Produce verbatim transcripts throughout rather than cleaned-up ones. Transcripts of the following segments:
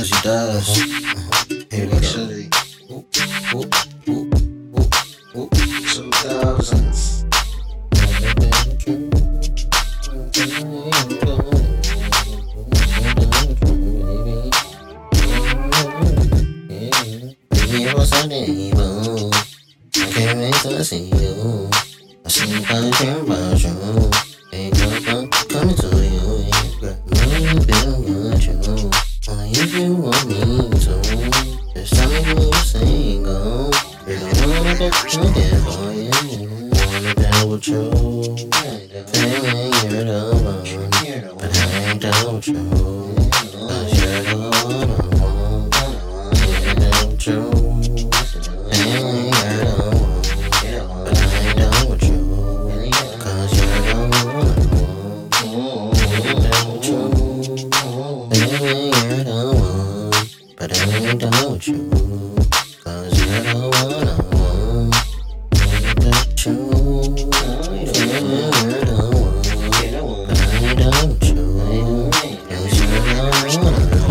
Cause he does. Here we go. Oop, oop, oop, oop, oop. Two thousands. Baby, what's her name? I can't wait to see you. I see you thinking about you. Ain't nothing coming to you. Know you feel good, you. Only if you want me to. Just tell me when you single. Really wanna get looking for you. Wanna down with you. Feeling you're the one. But I ain't down with you. Cause you're the one I want. I ain't down with you. Feeling you're the one. But I ain't down with you. Cause you're the one I want. I ain't down with you. Feeling you're the one. But I ain't down with you. Cause you're the one I want. I ain't down with you. Feeling you're the one. But I ain't down with you. Cause you're the one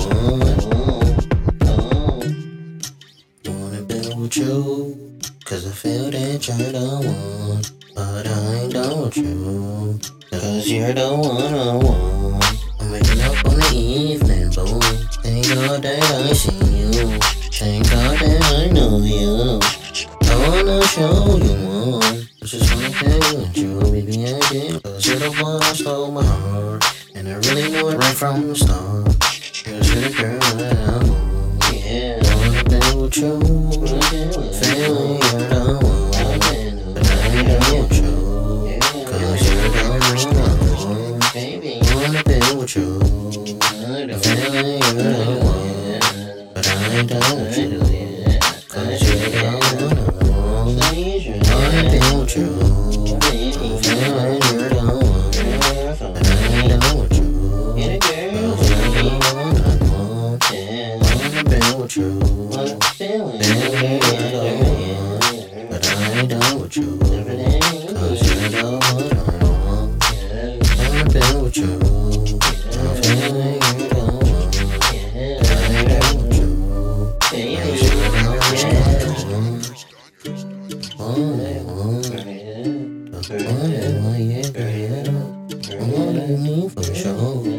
I want. Wanna build with you. Cause I feel that you're the one. But I ain't done with you. Cause you're the one I want. I'm waking up on the evening, boom. Thank God that I see you. Thank God that I know you. I wanna show you more. I just wanna hang with you, baby, I did. Cause you're the one that stole my heart. And I really knew it right from the start. Cause you're the girl that I want. Yeah, I wanna be with you. Feeling you're the one. But I ain't done with you. Cause you're the one I want. I wanna be with you. Feeling you're the one. But I ain't done with you. Cause you're the one I want. I wanna be with you. Feeling you're the one. But I ain't done with you. Cause you're the one I want. I wanna be with you. Feeling you're the one. But I ain't done with you. Cause you're the one I want. I wanna be with you. I'm feeling you're the one. But I ain't done with you. Cause you're the one I want. All I want. The one I want, yeah, yeah. I want you for sure.